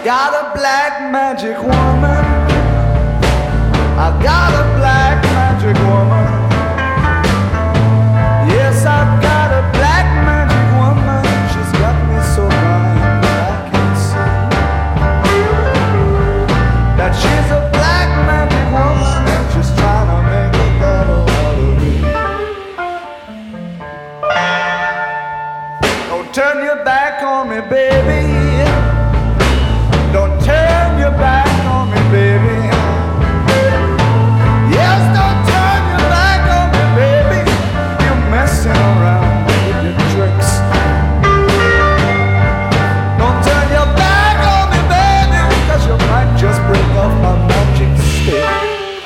got a black magic woman. I got a black magic woman. Yes, I've got a black magic woman. She's got me so blind I can't see that she's a black magic woman and she's trying to make a devil out of me. Don't turn your back on me, baby. Don't turn your back on me, baby. Yes, don't turn your back on me, baby. You're messing around with your tricks. Don't turn your back on me, baby, because you might just break off my magic stick.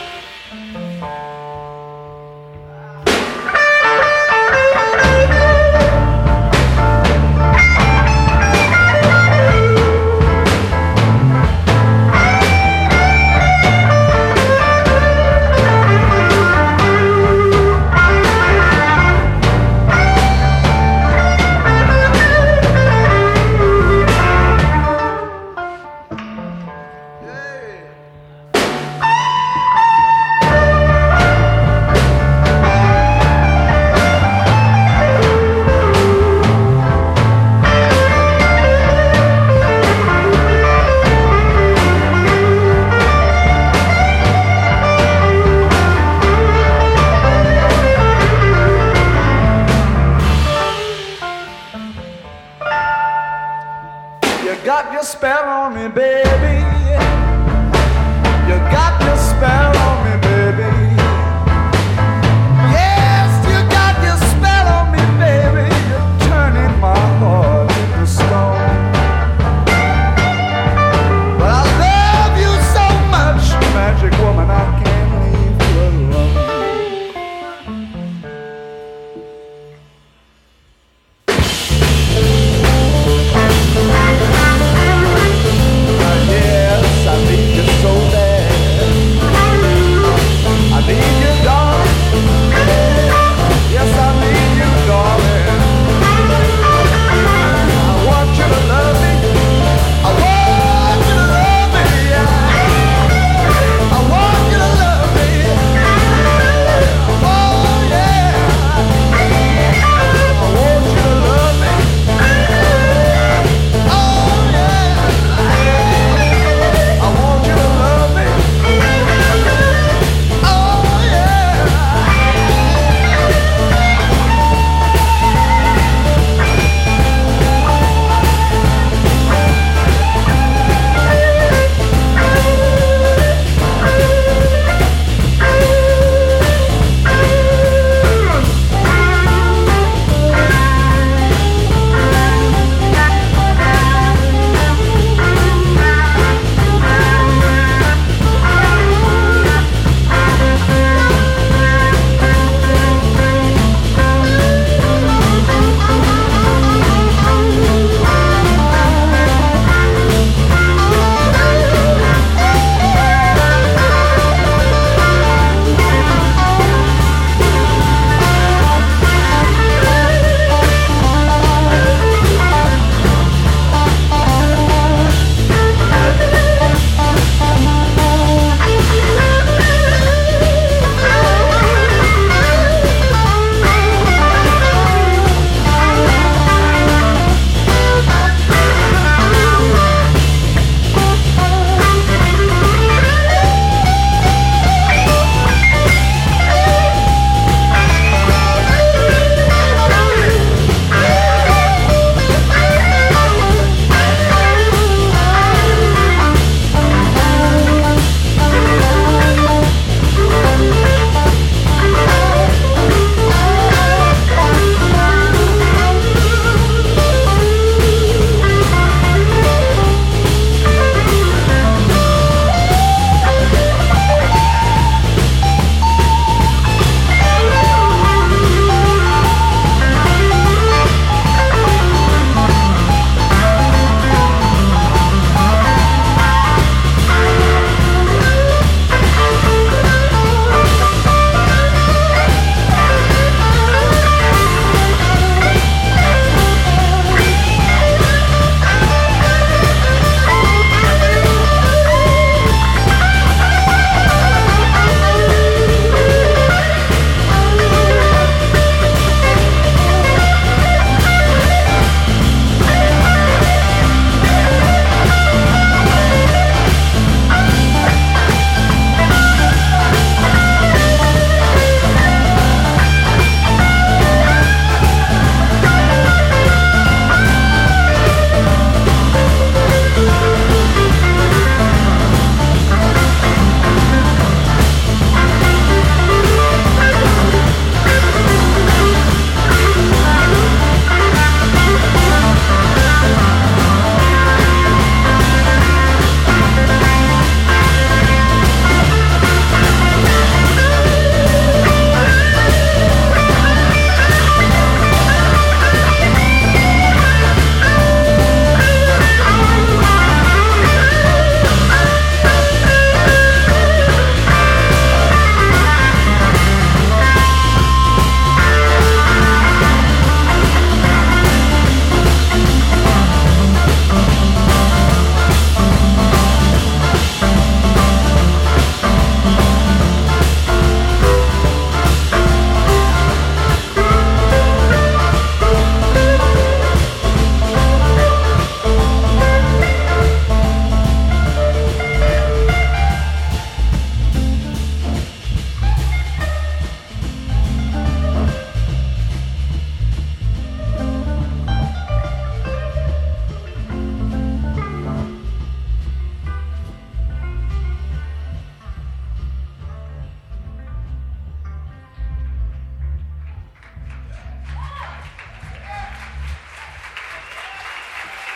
Got your spell on me, baby. You got your spell on me, baby. Yes, you got your spell on me, baby. You're turning my heart into stone. But I love you so much, magic woman, I can't leave you alone. Yeah.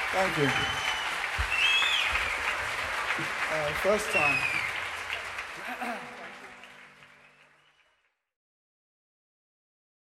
Thank you. First time.